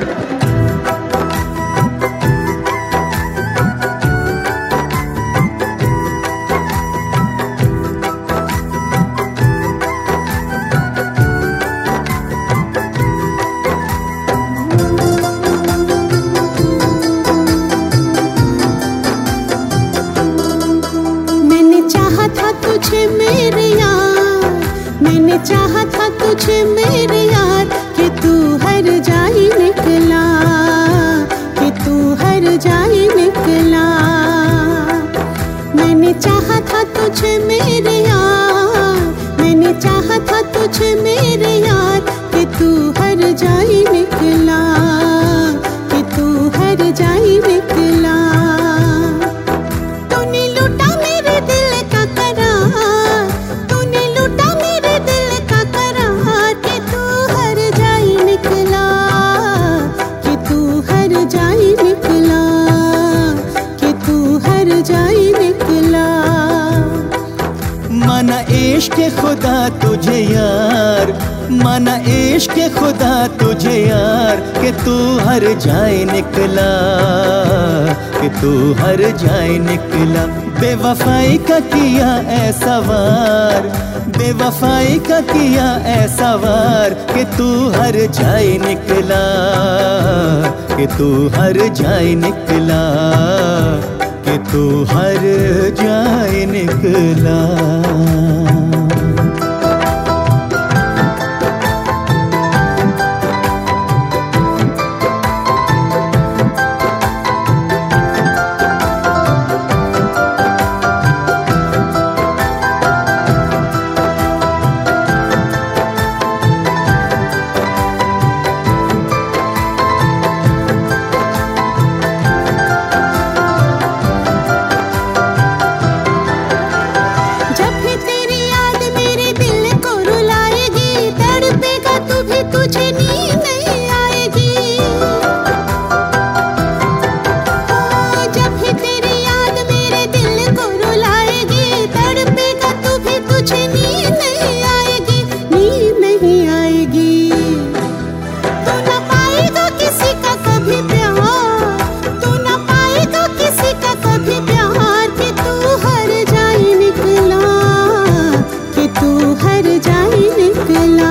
चाहा था तुझे मेरे यार कि तू हर जाए निकला, कि तू हर जाए निकला। मैंने चाहा था तुझे मेरे यार, मैंने चाहा था तुझे मेरे यार कि तू हर जाए निकला, कि तू हर जाए निकला। तूने लूटा मेरे दिल का करार, तूने लूटा मेरे दिल का करार कि तू हर जाए निकला, कि तू हर जाए निकला, कि तू हर जाए निकला। माना इश्क खुदा तुझे यार, माना इश्क खुदा तुझे यार कि तू हर जाए निकला, कि तू हर जाए निकला। बेवफाई का किया ऐसा वार, बेवफाई का किया ऐसा वार कि तू हर जाए निकला, कि तू हर जाए निकला, कि तू हर जाए निकला। तुझे नींद नहीं आएगी, जब भी तेरी याद मेरे दिल को रुलाएगी, तड़पेगा तू भी तुझे नींद नहीं आएगी, नींद नहीं आएगी। तू ना पाएगा किसी का कभी प्यार, तू ना पाएगा किसी का कभी प्यार कि तू हर जाए निकला, कि तू हर जाए निकला।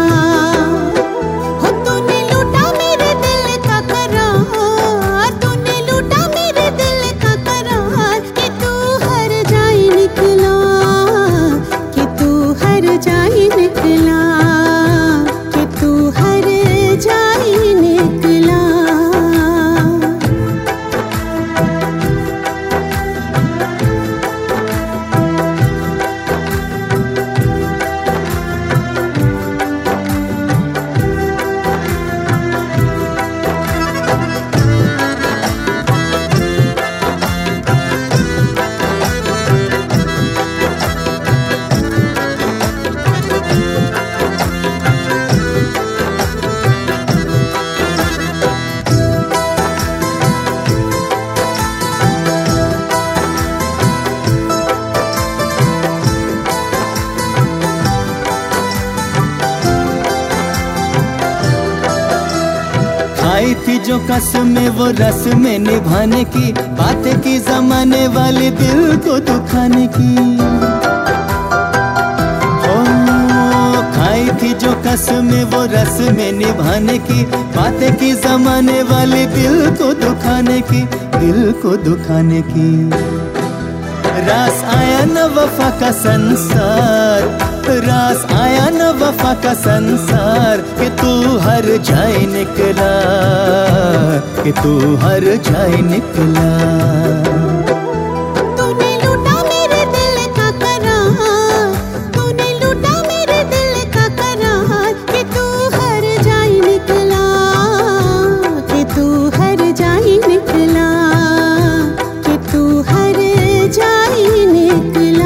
जाए निकला, कि तू हर जाए निकला। आई थी जो कसमें वो रस में निभाने की, बातें की जमाने वाले दिल को दुखाने की। ओ खाई थी जो कसमें वो रस में निभाने की, बातें की जमाने वाले दिल को दुखाने की, दिल को दुखाने की। रास आया न वफा का संसार, रास आया न वफा का संसार कि तू हर जाए निकला, कि तू हर जाए निकला। तूने लूटा मेरे दिल का करार, तूने लूटा मेरे दिल का करार कि तू हर जाए निकला, कि तू हर जाए निकला, कि तू हर जाए निकला।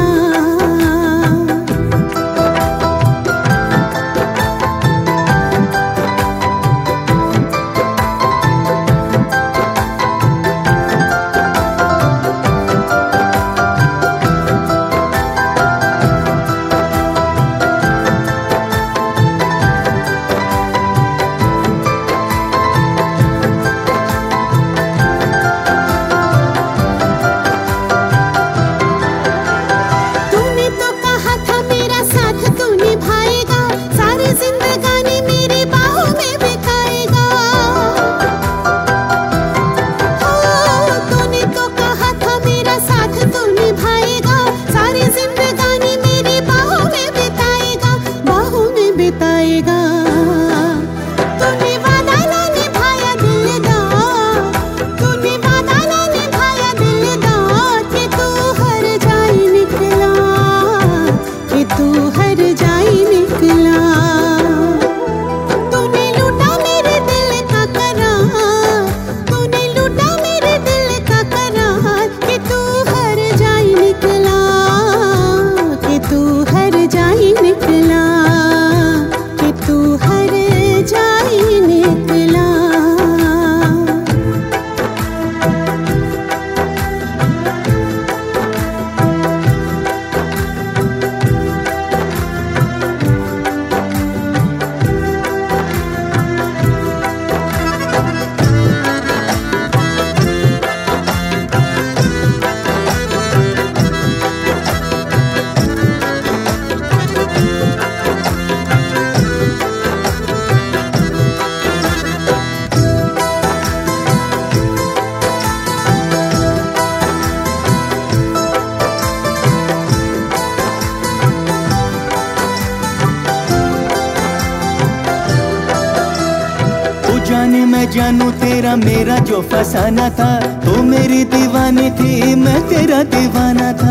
जानू तेरा मेरा जो फसाना था, तो मेरी दीवानी थी मैं तेरा दीवाना था।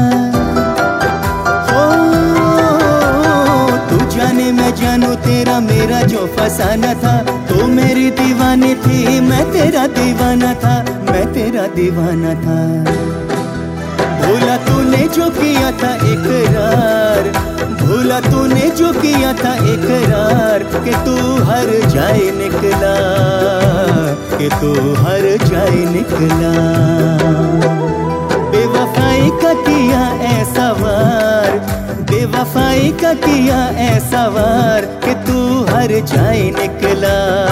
तू जाने मैं जानू तेरा मेरा जो फसाना था, तो मेरी दीवानी थी मैं तेरा दीवाना था, मैं तेरा दीवाना था। भूला तूने जो किया था इकरार, भूला तूने जो किया था इकरार, कि तू हर जाए निकला, कि तू हर जाए निकला। बेवफाई का किया ऐसा वार, बेवफाई का किया ऐसा वार, कि तू हर जाए निकला,